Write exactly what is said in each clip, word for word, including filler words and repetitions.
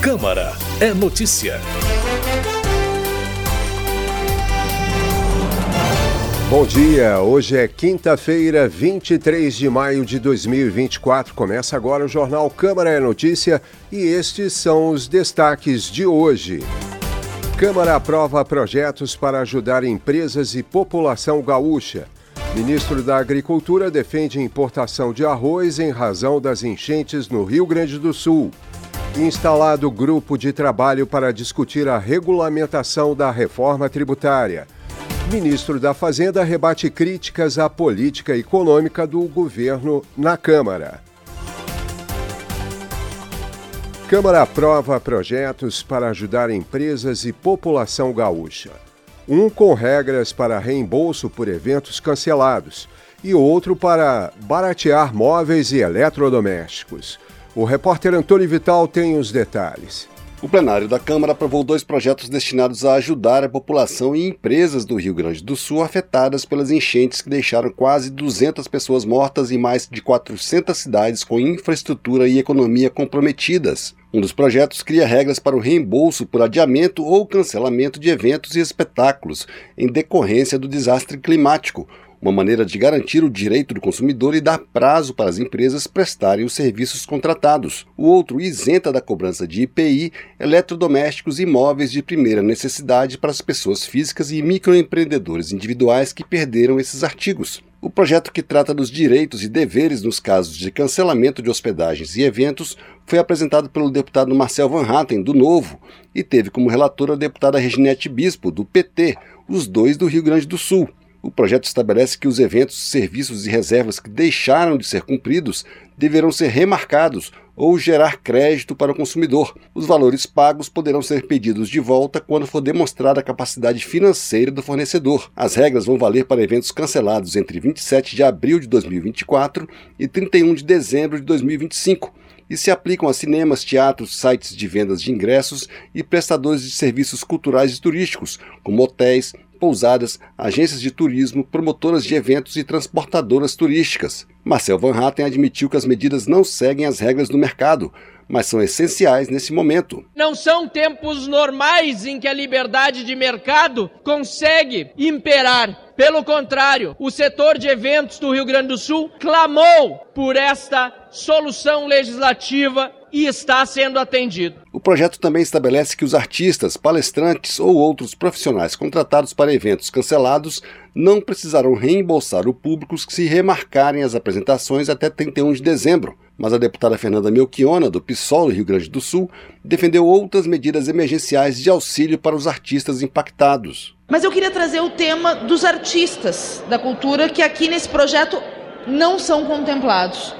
Câmara é notícia. Bom dia, hoje é quinta-feira, vinte e três de maio de dois mil e vinte e quatro. Começa agora o Jornal Câmara é Notícia e estes são os destaques de hoje. Câmara aprova projetos para ajudar empresas e população gaúcha. Ministro da Agricultura defende importação de arroz em razão das enchentes no Rio Grande do Sul. Instalado grupo de trabalho para discutir a regulamentação da reforma tributária. Ministro da Fazenda rebate críticas à política econômica do governo na Câmara. Câmara aprova projetos para ajudar empresas e população gaúcha. Um com regras para reembolso por eventos cancelados e outro para baratear móveis e eletrodomésticos. O repórter Antônio Vital tem os detalhes. O plenário da Câmara aprovou dois projetos destinados a ajudar a população e empresas do Rio Grande do Sul afetadas pelas enchentes que deixaram quase duzentas pessoas mortas e mais de quatrocentas cidades com infraestrutura e economia comprometidas. Um dos projetos cria regras para o reembolso por adiamento ou cancelamento de eventos e espetáculos em decorrência do desastre climático, uma maneira de garantir o direito do consumidor e dar prazo para as empresas prestarem os serviços contratados. O outro isenta da cobrança de I P I, eletrodomésticos e imóveis de primeira necessidade para as pessoas físicas e microempreendedores individuais que perderam esses artigos. O projeto, que trata dos direitos e deveres nos casos de cancelamento de hospedagens e eventos, foi apresentado pelo deputado Marcel Van Hatten, do Novo, e teve como relatora a deputada Reginete Bispo, do P T, os dois do Rio Grande do Sul. O projeto estabelece que os eventos, serviços e reservas que deixaram de ser cumpridos deverão ser remarcados ou gerar crédito para o consumidor. Os valores pagos poderão ser pedidos de volta quando for demonstrada a capacidade financeira do fornecedor. As regras vão valer para eventos cancelados entre vinte e sete de abril de dois mil e vinte e quatro e trinta e um de dezembro de dois mil e vinte e cinco. E se aplicam a cinemas, teatros, sites de vendas de ingressos e prestadores de serviços culturais e turísticos, como hotéis, pousadas, agências de turismo, promotoras de eventos e transportadoras turísticas. Marcel Van Hatten admitiu que as medidas não seguem as regras do mercado, mas são essenciais nesse momento. Não são tempos normais em que a liberdade de mercado consegue imperar. Pelo contrário, o setor de eventos do Rio Grande do Sul clamou por esta solução legislativa e está sendo atendido. O projeto também estabelece que os artistas, palestrantes ou outros profissionais contratados para eventos cancelados não precisarão reembolsar o público se remarcarem as apresentações até trinta e um de dezembro. Mas a deputada Fernanda Melchiona, do PSOL do Rio Grande do Sul, defendeu outras medidas emergenciais de auxílio para os artistas impactados. Mas eu queria trazer o tema dos artistas da cultura que aqui nesse projeto não são contemplados.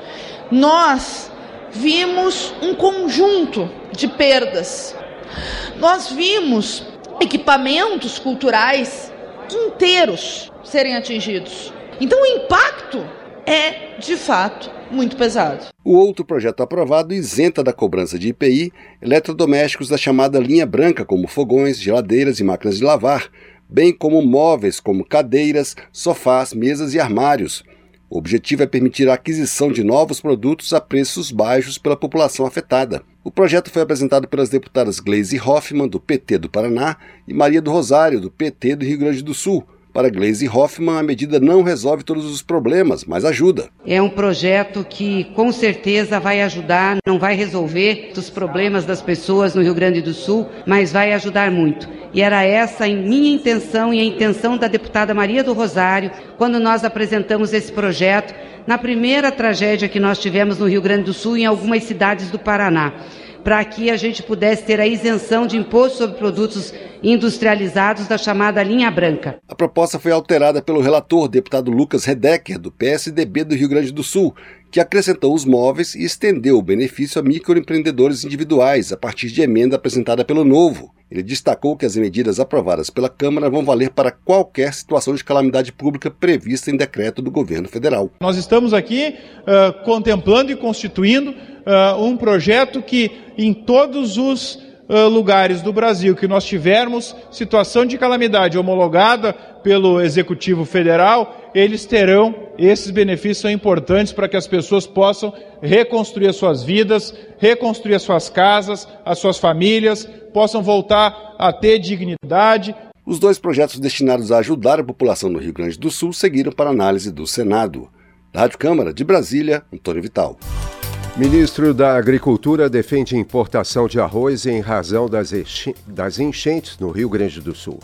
Nós vimos um conjunto de perdas. Nós vimos equipamentos culturais inteiros serem atingidos. Então o impacto é, de fato, muito pesado. O outro projeto aprovado isenta da cobrança de I P I eletrodomésticos da chamada linha branca, como fogões, geladeiras e máquinas de lavar, bem como móveis como cadeiras, sofás, mesas e armários. O objetivo é permitir a aquisição de novos produtos a preços baixos pela população afetada. O projeto foi apresentado pelas deputadas Gleisi Hoffmann, do P T do Paraná, e Maria do Rosário, do P T do Rio Grande do Sul. Para Gleisi Hoffmann, a medida não resolve todos os problemas, mas ajuda. É um projeto que, com certeza, vai ajudar, não vai resolver os problemas das pessoas no Rio Grande do Sul, mas vai ajudar muito. E era essa a minha intenção e a intenção da deputada Maria do Rosário, quando nós apresentamos esse projeto, na primeira tragédia que nós tivemos no Rio Grande do Sul e em algumas cidades do Paraná, para que a gente pudesse ter a isenção de imposto sobre produtos industrializados da chamada linha branca. A proposta foi alterada pelo relator, deputado Lucas Redecker, do P S D B do Rio Grande do Sul, que acrescentou os móveis e estendeu o benefício a microempreendedores individuais, a partir de emenda apresentada pelo Novo. Ele destacou que as medidas aprovadas pela Câmara vão valer para qualquer situação de calamidade pública prevista em decreto do governo federal. Nós estamos aqui uh, contemplando e constituindo uh, um projeto que, em todos os uh, lugares do Brasil que nós tivermos situação de calamidade homologada pelo Executivo Federal, eles terão esses benefícios, são importantes para que as pessoas possam reconstruir as suas vidas, reconstruir as suas casas, as suas famílias, possam voltar a ter dignidade. Os dois projetos destinados a ajudar a população no Rio Grande do Sul seguiram para análise do Senado. Da Rádio Câmara de Brasília, Antônio Vital. Ministro da Agricultura defende importação de arroz em razão das, das enchentes no Rio Grande do Sul.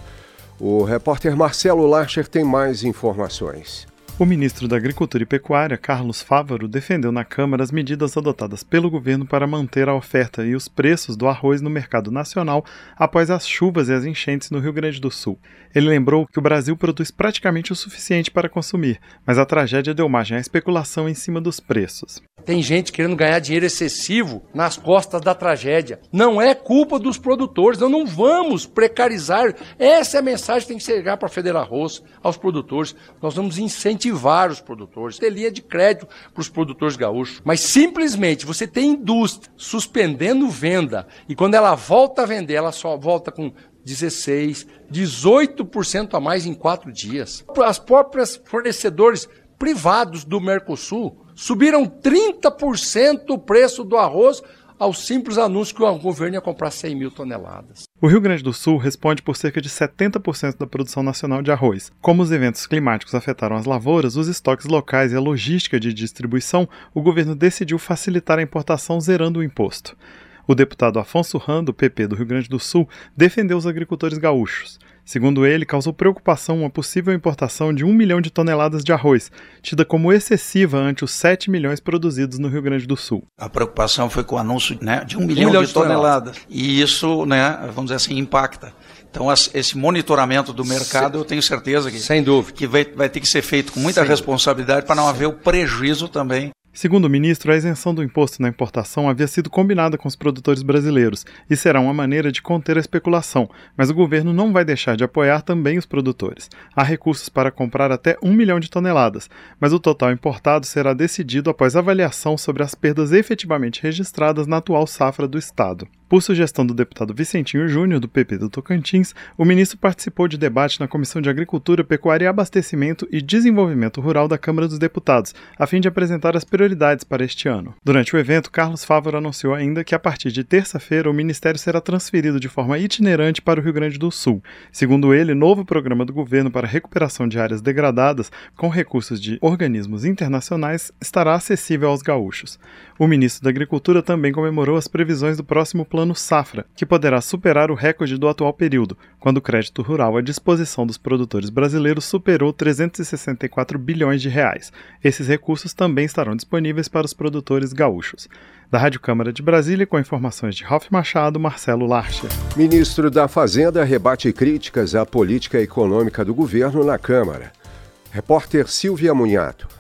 O repórter Marcelo Larcher tem mais informações. O ministro da Agricultura e Pecuária, Carlos Fávaro, defendeu na Câmara as medidas adotadas pelo governo para manter a oferta e os preços do arroz no mercado nacional após as chuvas e as enchentes no Rio Grande do Sul. Ele lembrou que o Brasil produz praticamente o suficiente para consumir, mas a tragédia deu margem à especulação em cima dos preços. Tem gente querendo ganhar dinheiro excessivo nas costas da tragédia. Não é culpa dos produtores, nós não vamos precarizar. Essa é a mensagem que tem que chegar para a Federarroz, aos produtores. Nós vamos incentivar os produtores, ter linha de crédito para os produtores gaúchos. Mas simplesmente você tem indústria suspendendo venda e quando ela volta a vender, ela só volta com dezesseis, dezoito por cento a mais em quatro dias. As próprias fornecedores privados do Mercosul subiram trinta por cento o preço do arroz ao simples anúncio que o governo ia comprar cem mil toneladas. O Rio Grande do Sul responde por cerca de setenta por cento da produção nacional de arroz. Como os eventos climáticos afetaram as lavouras, os estoques locais e a logística de distribuição, o governo decidiu facilitar a importação zerando o imposto. O deputado Afonso Ram, do P P do Rio Grande do Sul, defendeu os agricultores gaúchos. Segundo ele, causou preocupação uma possível importação de um milhão de toneladas de arroz, tida como excessiva ante os sete milhões produzidos no Rio Grande do Sul. A preocupação foi com o anúncio, né, de um milhão, um milhão de, de toneladas. toneladas. E isso, né, vamos dizer assim, impacta. Então, esse monitoramento do mercado, Sem... eu tenho certeza que, Sem dúvida. que vai, vai ter que ser feito com muita Sem responsabilidade para não Sem... haver o prejuízo também. Segundo o ministro, a isenção do imposto na importação havia sido combinada com os produtores brasileiros e será uma maneira de conter a especulação, mas o governo não vai deixar de apoiar também os produtores. Há recursos para comprar até um milhão de toneladas, mas o total importado será decidido após avaliação sobre as perdas efetivamente registradas na atual safra do Estado. Por sugestão do deputado Vicentinho Júnior, do P P do Tocantins, o ministro participou de debate na Comissão de Agricultura, Pecuária e Abastecimento e Desenvolvimento Rural da Câmara dos Deputados, a fim de apresentar as prioridades para este ano. Durante o evento, Carlos Fávaro anunciou ainda que a partir de terça-feira o ministério será transferido de forma itinerante para o Rio Grande do Sul. Segundo ele, novo programa do governo para recuperação de áreas degradadas com recursos de organismos internacionais estará acessível aos gaúchos. O ministro da Agricultura também comemorou as previsões do próximo Plano Safra, que poderá superar o recorde do atual período, quando o crédito rural à disposição dos produtores brasileiros superou trezentos e sessenta e quatro bilhões de reais. Esses recursos também estarão disponíveis para os produtores gaúchos. Da Rádio Câmara de Brasília, com informações de Ralf Machado, Marcelo Larcher. Ministro da Fazenda rebate críticas à política econômica do governo na Câmara. Repórter Silvia Munhato.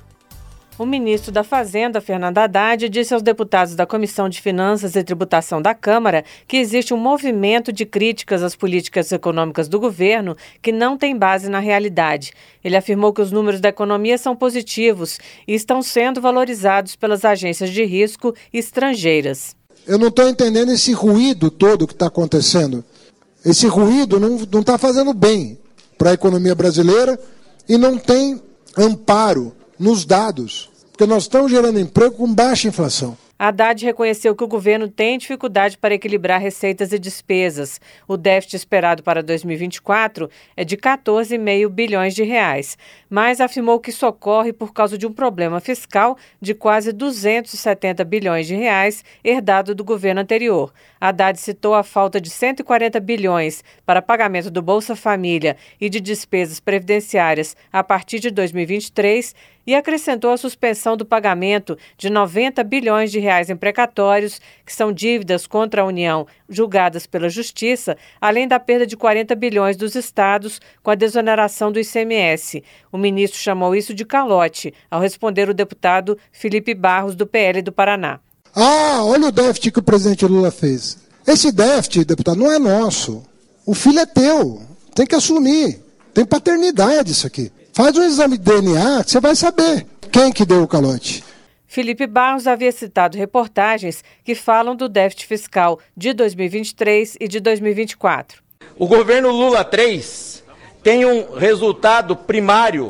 O ministro da Fazenda, Fernando Haddad, disse aos deputados da Comissão de Finanças e Tributação da Câmara que existe um movimento de críticas às políticas econômicas do governo que não tem base na realidade. Ele afirmou que os números da economia são positivos e estão sendo valorizados pelas agências de risco estrangeiras. Eu não estou entendendo esse ruído todo que está acontecendo. Esse ruído não está fazendo bem para a economia brasileira e não tem amparo nos dados, porque nós estamos gerando emprego com baixa inflação. Haddad reconheceu que o governo tem dificuldade para equilibrar receitas e despesas. O déficit esperado para dois mil e vinte e quatro é de quatorze vírgula cinco bilhões de reais, mas afirmou que isso ocorre por causa de um problema fiscal de quase duzentos e setenta bilhões de reais herdado do governo anterior. Haddad citou a falta de cento e quarenta bilhões para pagamento do Bolsa Família e de despesas previdenciárias a partir de dois mil e vinte e três e acrescentou a suspensão do pagamento de noventa bilhões de reais em precatórios, que são dívidas contra a União julgadas pela Justiça, além da perda de quarenta bilhões dos estados com a desoneração do I C M S. O ministro chamou isso de calote, ao responder o deputado Felipe Barros, do P L do Paraná. Ah, olha o déficit que o presidente Lula fez. Esse déficit, deputado, não é nosso. O filho é teu. Tem que assumir. Tem paternidade isso aqui. Faz um exame de D N A que você vai saber quem que deu o calote. Felipe Barros havia citado reportagens que falam do déficit fiscal de dois mil e vinte e três e de dois mil e vinte e quatro. O governo Lula três tem um resultado primário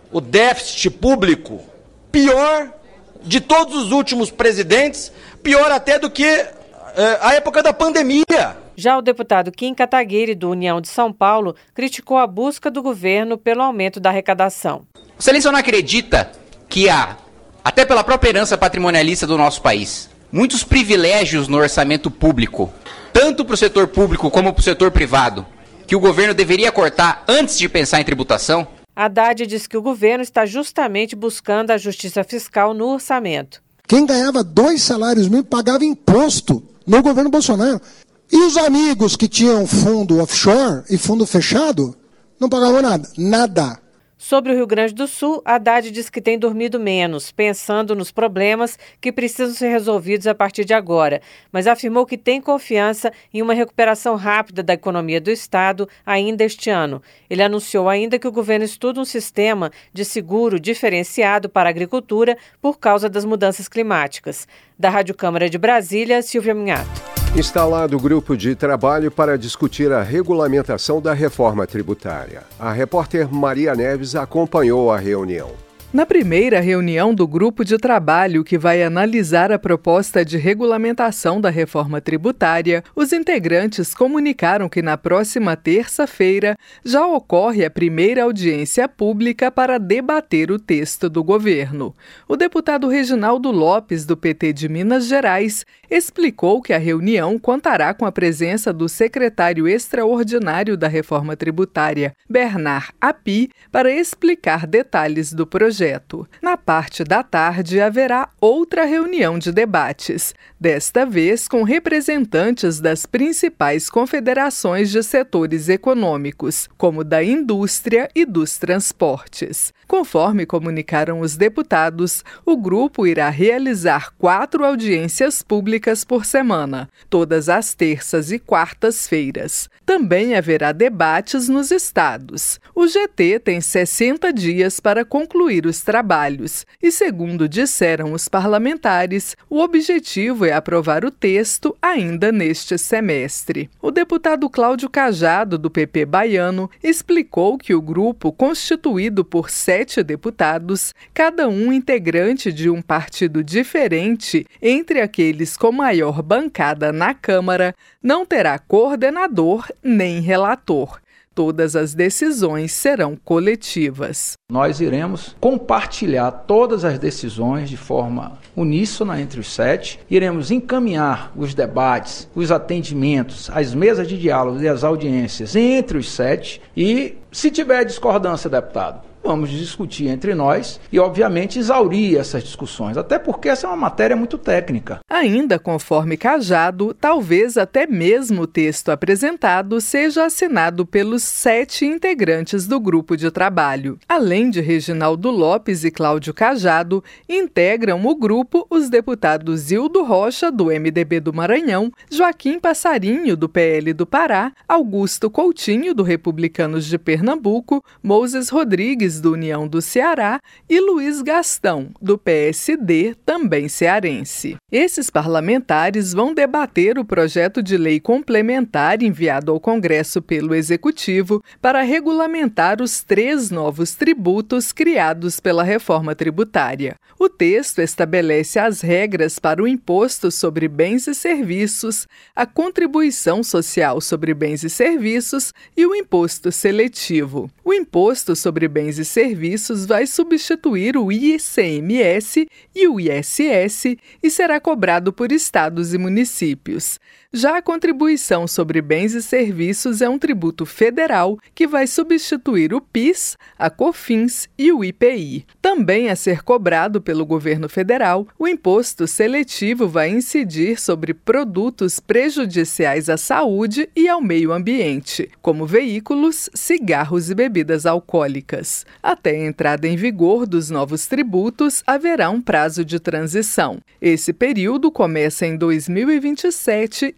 o déficit público pior de todos os últimos presidentes, pior até do que eh, a época da pandemia. Já o deputado Kim Kataguiri, do União de São Paulo, criticou a busca do governo pelo aumento da arrecadação. Excelência não acredita que há, até pela própria herança patrimonialista do nosso país, muitos privilégios no orçamento público, tanto para o setor público como para o setor privado, que o governo deveria cortar antes de pensar em tributação? Haddad diz que o governo está justamente buscando a justiça fiscal no orçamento. Quem ganhava dois salários mínimos pagava imposto no governo Bolsonaro. E os amigos que tinham fundo offshore e fundo fechado não pagavam nada, nada. Sobre o Rio Grande do Sul, Haddad diz que tem dormido menos, pensando nos problemas que precisam ser resolvidos a partir de agora, mas afirmou que tem confiança em uma recuperação rápida da economia do estado ainda este ano. Ele anunciou ainda que o governo estuda um sistema de seguro diferenciado para a agricultura por causa das mudanças climáticas. Da Rádio Câmara de Brasília, Silvia Minhato. Instalado o grupo de trabalho para discutir a regulamentação da reforma tributária. A repórter Maria Neves acompanhou a reunião. Na primeira reunião do grupo de trabalho que vai analisar a proposta de regulamentação da reforma tributária, os integrantes comunicaram que na próxima terça-feira já ocorre a primeira audiência pública para debater o texto do governo. O deputado Reginaldo Lopes, do P T de Minas Gerais, explicou que a reunião contará com a presença do secretário extraordinário da reforma tributária, Bernard Api, para explicar detalhes do projeto. Na parte da tarde, haverá outra reunião de debates, desta vez com representantes das principais confederações de setores econômicos, como da indústria e dos transportes. Conforme comunicaram os deputados, o grupo irá realizar quatro audiências públicas por semana, todas as terças e quartas-feiras. Também haverá debates nos estados. O G T tem sessenta dias para concluir os trabalhos e, segundo disseram os parlamentares, o objetivo é aprovar o texto ainda neste semestre. O deputado Cláudio Cajado, do P P baiano, explicou que o grupo, constituído por sete deputados, cada um integrante de um partido diferente, entre aqueles com maior bancada na Câmara, não terá coordenador nem relator. Todas as decisões serão coletivas. Nós iremos compartilhar todas as decisões de forma uníssona entre os sete. Iremos encaminhar os debates, os atendimentos, as mesas de diálogo e as audiências entre os sete. E, se tiver discordância, deputado, vamos discutir entre nós e, obviamente, exaurir essas discussões, até porque essa é uma matéria muito técnica. Ainda conforme Cajado, talvez até mesmo o texto apresentado seja assinado pelos sete integrantes do grupo de trabalho. Além de Reginaldo Lopes e Cláudio Cajado, integram o grupo os deputados Hildo Rocha, do M D B do Maranhão, Joaquim Passarinho, do P L do Pará, Augusto Coutinho, do Republicanos de Pernambuco, Moses Rodrigues, do União do Ceará, e Luiz Gastão, do P S D, também cearense. Esses parlamentares vão debater o projeto de lei complementar enviado ao Congresso pelo Executivo para regulamentar os três novos tributos criados pela reforma tributária. O texto estabelece as regras para o imposto sobre bens e serviços, a contribuição social sobre bens e serviços e o imposto seletivo. O imposto sobre bens e serviços vai substituir o I C M S e o I S S e será cobrado por estados e municípios. Já a contribuição sobre bens e serviços é um tributo federal que vai substituir o PIS, a COFINS e o I P I. Também a ser cobrado pelo governo federal, o imposto seletivo vai incidir sobre produtos prejudiciais à saúde e ao meio ambiente, como veículos, cigarros e bebidas alcoólicas. Até a entrada em vigor dos novos tributos, haverá um prazo de transição. Esse período começa em dois mil e vinte e sete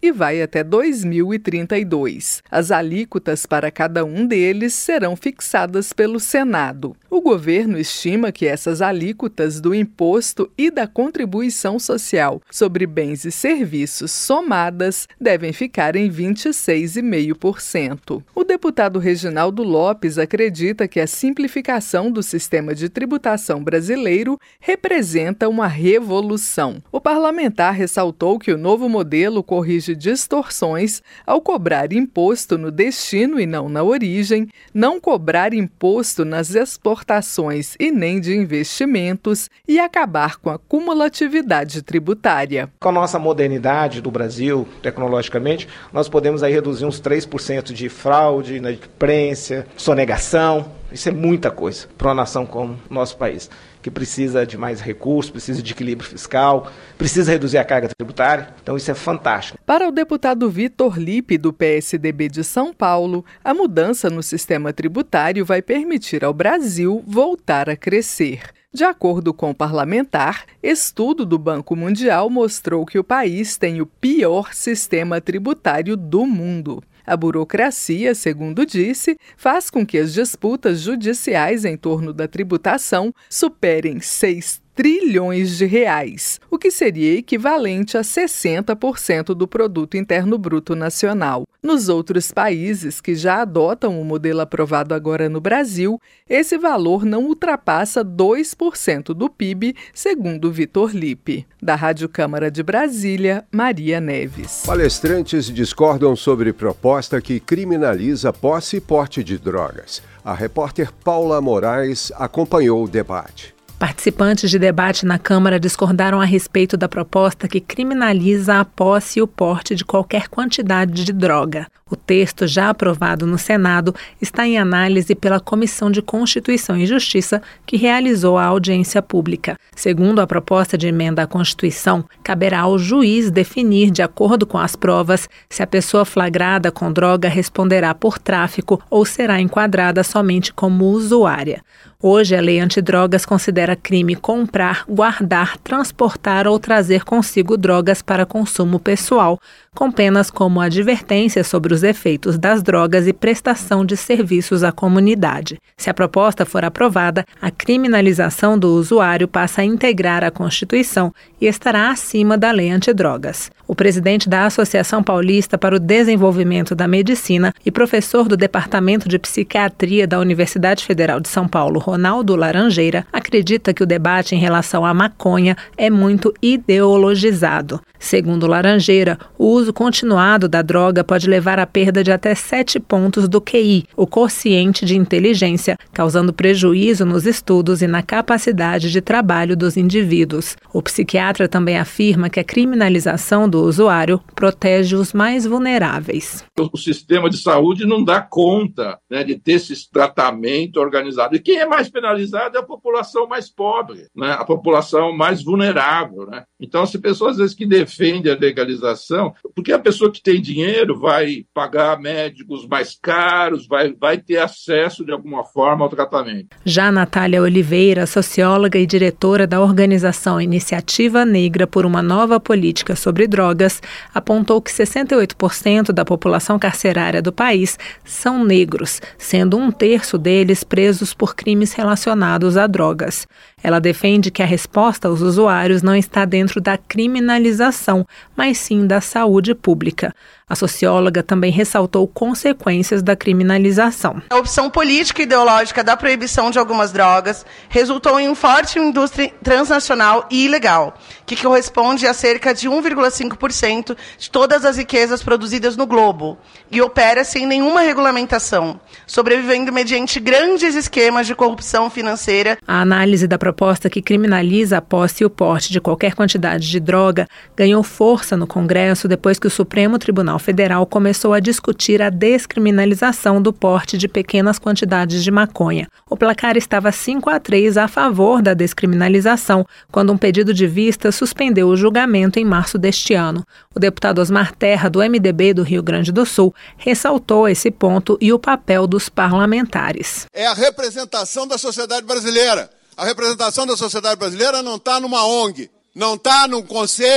e vai até dois mil e trinta e dois. As alíquotas para cada um deles serão fixadas pelo Senado. O governo estima que essas alíquotas do imposto e da contribuição social sobre bens e serviços somadas devem ficar em vinte e seis vírgula cinco por cento. O deputado Reginaldo Lopes acredita que a simplificação do sistema de tributação brasileiro representa uma revolução. O parlamentar ressaltou que o novo modelo corrige distorções ao cobrar imposto no destino e não na origem, não cobrar imposto nas exportações e nem de investimentos e acabar com a cumulatividade tributária. Com a nossa modernidade do Brasil, tecnologicamente, nós podemos aí reduzir uns três por cento de fraude, inadimplência, sonegação. Isso é muita coisa para uma nação como o nosso país, que precisa de mais recursos, precisa de equilíbrio fiscal, precisa reduzir a carga tributária. Então isso é fantástico. Para o deputado Vitor Lippe, do P S D B de São Paulo, a mudança no sistema tributário vai permitir ao Brasil voltar a crescer. De acordo com o parlamentar, estudo do Banco Mundial mostrou que o país tem o pior sistema tributário do mundo. A burocracia, segundo disse, faz com que as disputas judiciais em torno da tributação superem seis trilhões de reais, o que seria equivalente a sessenta por cento do produto interno bruto nacional. Nos outros países que já adotam o modelo aprovado agora no Brasil, esse valor não ultrapassa dois por cento do P I B, segundo Vitor Lippe. Da Rádio Câmara de Brasília, Maria Neves. Palestrantes discordam sobre proposta que criminaliza posse e porte de drogas. A repórter Paula Moraes acompanhou o debate. Participantes de debate na Câmara discordaram a respeito da proposta que criminaliza a posse e o porte de qualquer quantidade de droga. O texto, já aprovado no Senado, está em análise pela Comissão de Constituição e Justiça, que realizou a audiência pública. Segundo a proposta de emenda à Constituição, caberá ao juiz definir, de acordo com as provas, se a pessoa flagrada com droga responderá por tráfico ou será enquadrada somente como usuária. Hoje, a lei antidrogas considera crime comprar, guardar, transportar ou trazer consigo drogas para consumo pessoal, com penas como advertência sobre os efeitos das drogas e prestação de serviços à comunidade. Se a proposta for aprovada, a criminalização do usuário passa a integrar a Constituição e estará acima da lei antidrogas. O presidente da Associação Paulista para o Desenvolvimento da Medicina e professor do Departamento de Psiquiatria da Universidade Federal de São Paulo, Ronaldo Laranjeira, acredita que o debate em relação à maconha é muito ideologizado. Segundo Laranjeira, o uso continuado da droga pode levar à perda de até sete pontos do Q I, o quociente de inteligência, causando prejuízo nos estudos e na capacidade de trabalho dos indivíduos. O psiquiatra também afirma que a criminalização do usuário protege os mais vulneráveis. O sistema de saúde não dá conta, né, de ter esse tratamento organizado. E quem é mais penalizado é a população mais pobre, né, a população mais vulnerável. Né? Então, se pessoas às vezes que defendem a legalização, porque a pessoa que tem dinheiro vai pagar médicos mais caros, vai, vai ter acesso de alguma forma ao tratamento. Já Natália Oliveira, socióloga e diretora da organização Iniciativa Negra por uma Nova Política sobre Drogas, apontou que sessenta e oito por cento da população carcerária do país são negros, sendo um terço deles presos por crimes relacionados a drogas. Ela defende que a resposta aos usuários não está dentro da criminalização, mas sim da saúde pública. A socióloga também ressaltou consequências da criminalização. A opção política e ideológica da proibição de algumas drogas resultou em uma forte indústria transnacional e ilegal, que corresponde a cerca de um vírgula cinco por cento de todas as riquezas produzidas no globo, e opera sem nenhuma regulamentação, sobrevivendo mediante grandes esquemas de corrupção financeira. A análise da proposta que criminaliza a posse e o porte de qualquer quantidade de droga ganhou força no Congresso depois que o Supremo Tribunal Federal começou a discutir a descriminalização do porte de pequenas quantidades de maconha. O placar estava cinco a três a favor da descriminalização, quando um pedido de vista suspendeu o julgamento em março deste ano. O deputado Osmar Terra, do M D B do Rio Grande do Sul, ressaltou esse ponto e o papel dos parlamentares. É a representação da sociedade brasileira. A representação da sociedade brasileira não está numa O N G, não está num conselho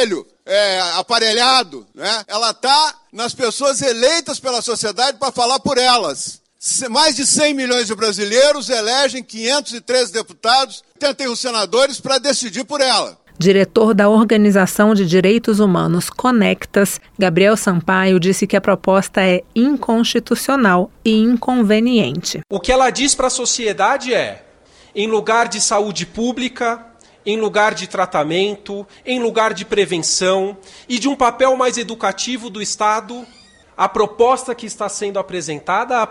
é, aparelhado, né? Ela está nas pessoas eleitas pela sociedade para falar por elas. Mais de cem milhões de brasileiros elegem quinhentos e treze deputados, tentem os senadores para decidir por ela. Diretor da Organização de Direitos Humanos Conectas, Gabriel Sampaio, disse que a proposta é inconstitucional e inconveniente. O que ela diz para a sociedade é, em lugar de saúde pública, em lugar de tratamento, em lugar de prevenção e de um papel mais educativo do Estado, a proposta que está sendo apresentada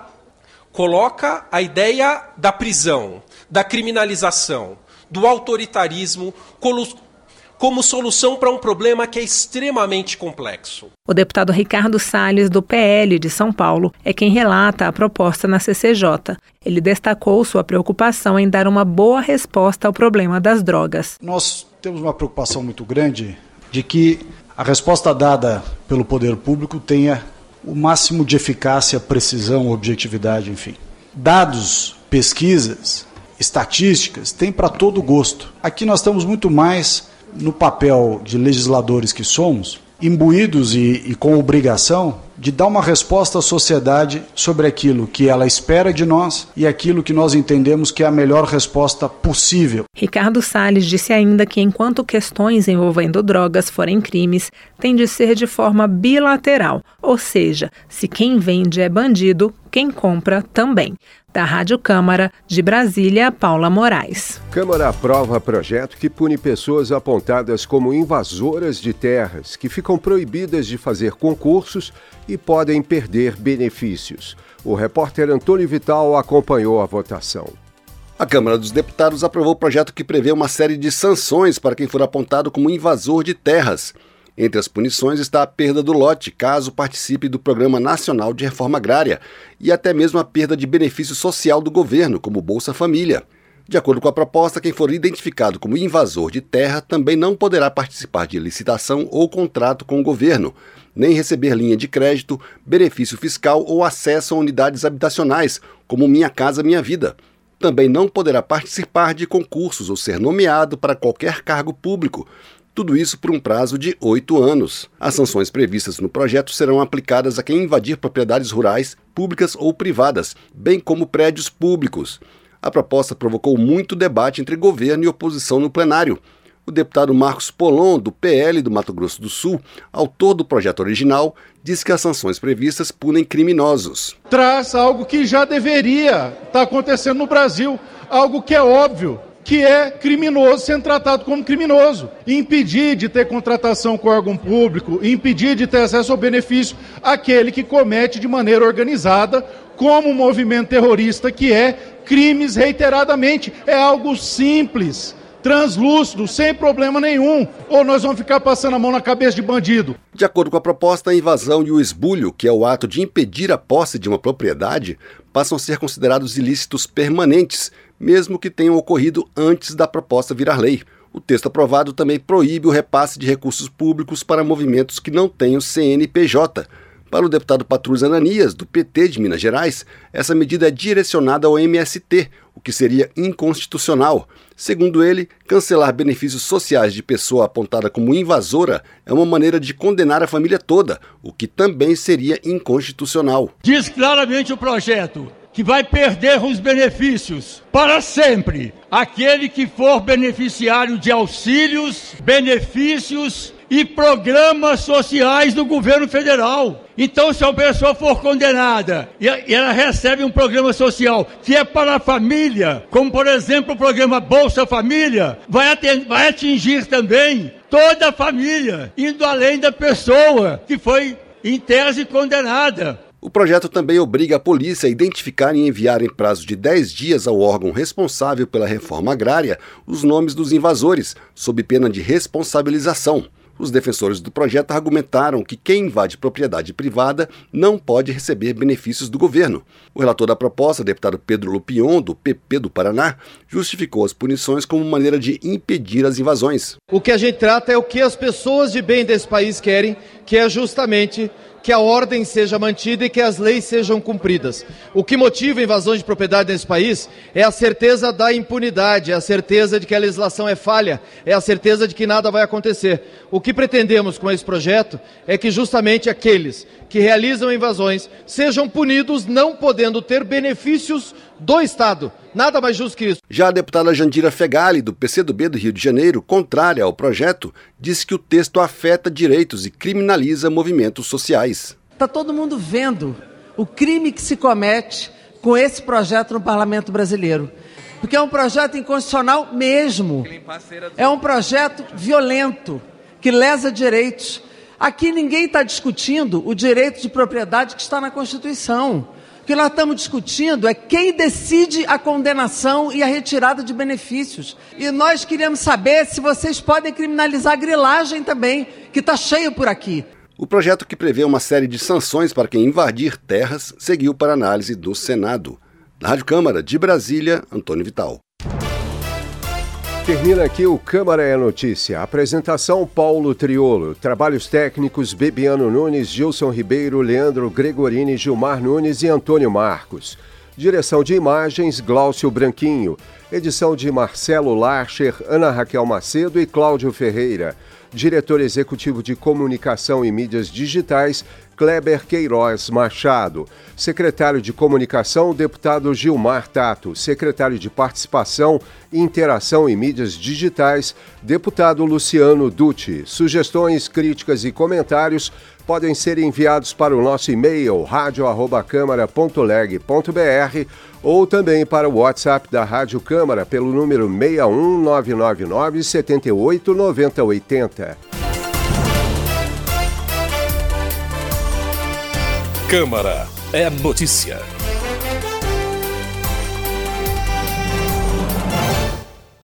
coloca a ideia da prisão, da criminalização, do autoritarismo como solução para um problema que é extremamente complexo. O deputado Ricardo Salles, do P L de São Paulo, é quem relata a proposta na C C J. Ele destacou sua preocupação em dar uma boa resposta ao problema das drogas. Nós temos uma preocupação muito grande de que a resposta dada pelo poder público tenha o máximo de eficácia, precisão, objetividade, enfim. Dados, pesquisas, estatísticas, tem para todo gosto. Aqui nós estamos muito mais no papel de legisladores que somos, imbuídos e, e com obrigação de dar uma resposta à sociedade sobre aquilo que ela espera de nós e aquilo que nós entendemos que é a melhor resposta possível. Ricardo Salles disse ainda que enquanto questões envolvendo drogas forem crimes, tem de ser de forma bilateral, ou seja, se quem vende é bandido, quem compra também. Da Rádio Câmara, de Brasília, Paula Moraes. Câmara aprova projeto que pune pessoas apontadas como invasoras de terras, que ficam proibidas de fazer concursos e podem perder benefícios. O repórter Antônio Vital acompanhou a votação. A Câmara dos Deputados aprovou o projeto que prevê uma série de sanções para quem for apontado como invasor de terras. Entre as punições está a perda do lote, caso participe do Programa Nacional de Reforma Agrária, e até mesmo a perda de benefício social do governo, como Bolsa Família. De acordo com a proposta, quem for identificado como invasor de terra também não poderá participar de licitação ou contrato com o governo, nem receber linha de crédito, benefício fiscal ou acesso a unidades habitacionais, como Minha Casa Minha Vida. Também não poderá participar de concursos ou ser nomeado para qualquer cargo público. Tudo isso por um prazo de oito anos. As sanções previstas no projeto serão aplicadas a quem invadir propriedades rurais, públicas ou privadas, bem como prédios públicos. A proposta provocou muito debate entre governo e oposição no plenário. O deputado Marcos Polon, do P L do Mato Grosso do Sul, autor do projeto original, disse que as sanções previstas punem criminosos. Traz algo que já deveria estar acontecendo no Brasil, algo que é óbvio, que é criminoso sendo tratado como criminoso. Impedir de ter contratação com órgão público, impedir de ter acesso ao benefício aquele que comete de maneira organizada, como um movimento terrorista, que é crimes reiteradamente. É algo simples, translúcido, sem problema nenhum. Ou nós vamos ficar passando a mão na cabeça de bandido? De acordo com a proposta, a invasão e o esbulho, que é o ato de impedir a posse de uma propriedade, passam a ser considerados ilícitos permanentes, mesmo que tenham ocorrido antes da proposta virar lei. O texto aprovado também proíbe o repasse de recursos públicos para movimentos que não tenham C N P J. Para o deputado Patrus Ananias, do P T de Minas Gerais, essa medida é direcionada ao M S T, o que seria inconstitucional. Segundo ele, cancelar benefícios sociais de pessoa apontada como invasora é uma maneira de condenar a família toda, o que também seria inconstitucional. Diz claramente o projeto que vai perder os benefícios para sempre aquele que for beneficiário de auxílios, benefícios e programas sociais do governo federal. Então, se a pessoa for condenada e ela recebe um programa social que é para a família, como por exemplo o programa Bolsa Família, vai, atender, vai atingir também toda a família, indo além da pessoa que foi, em tese, condenada. O projeto também obriga a polícia a identificar e enviar em prazo de dez dias ao órgão responsável pela reforma agrária os nomes dos invasores, sob pena de responsabilização. Os defensores do projeto argumentaram que quem invade propriedade privada não pode receber benefícios do governo. O relator da proposta, deputado Pedro Lupion, do P P do Paraná, justificou as punições como maneira de impedir as invasões. O que a gente trata é o que as pessoas de bem desse país querem, que é justamente que a ordem seja mantida e que as leis sejam cumpridas. O que motiva invasões de propriedade nesse país é a certeza da impunidade, é a certeza de que a legislação é falha, é a certeza de que nada vai acontecer. O que pretendemos com esse projeto é que justamente aqueles que realizam invasões sejam punidos não podendo ter benefícios do Estado. Nada mais justo que isso. Já a deputada Jandira Fegali, do P C do B do Rio de Janeiro, contrária ao projeto, disse que o texto afeta direitos e criminaliza movimentos sociais. Está todo mundo vendo o crime que se comete com esse projeto no Parlamento brasileiro. Porque é um projeto inconstitucional mesmo. É um projeto violento, que lesa direitos. Aqui ninguém está discutindo o direito de propriedade que está na Constituição. O que nós estamos discutindo é quem decide a condenação e a retirada de benefícios. E nós queremos saber se vocês podem criminalizar a grilagem também, que está cheio por aqui. O projeto, que prevê uma série de sanções para quem invadir terras, seguiu para análise do Senado. Da Rádio Câmara, de Brasília, Antônio Vital. Termina aqui o Câmara é Notícia. Apresentação Paulo Triolo. Trabalhos técnicos Bebiano Nunes, Gilson Ribeiro, Leandro Gregorini, Gilmar Nunes e Antônio Marcos. Direção de imagens Glaucio Branquinho. Edição de Marcelo Larcher, Ana Raquel Macedo e Cláudio Ferreira. Diretor Executivo de Comunicação e Mídias Digitais, Kleber Queiroz Machado. Secretário de Comunicação, deputado Gilmar Tato. Secretário de Participação, Interação e Mídias Digitais, deputado Luciano Dutti. Sugestões, críticas e comentários podem ser enviados para o nosso e-mail rádio arroba câmara ponto leg ponto br ou também para o WhatsApp da Rádio Câmara pelo número seis um nove nove nove sete oito nove zero oito zero. Câmara é notícia.